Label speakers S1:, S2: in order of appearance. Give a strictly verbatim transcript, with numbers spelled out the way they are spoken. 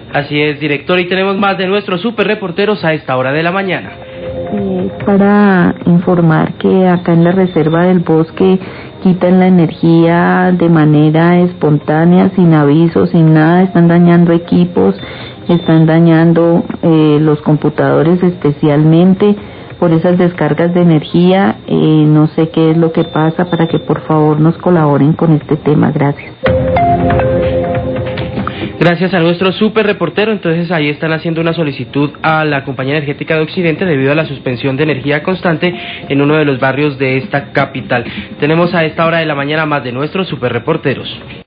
S1: Así es, director, y tenemos más de nuestros super reporteros a esta hora de la mañana.
S2: Eh, para informar que acá en la reserva del bosque quitan la energía de manera espontánea, sin aviso, sin nada, están dañando equipos, están dañando eh, los computadores especialmente por esas descargas de energía. Eh, no sé qué es lo que pasa, para que por favor nos colaboren con este tema. Gracias.
S1: Gracias a nuestro super reportero. Entonces ahí están haciendo una solicitud a la Compañía Energética de Occidente debido a la suspensión de energía constante en uno de los barrios de esta capital. Tenemos a esta hora de la mañana más de nuestros super reporteros.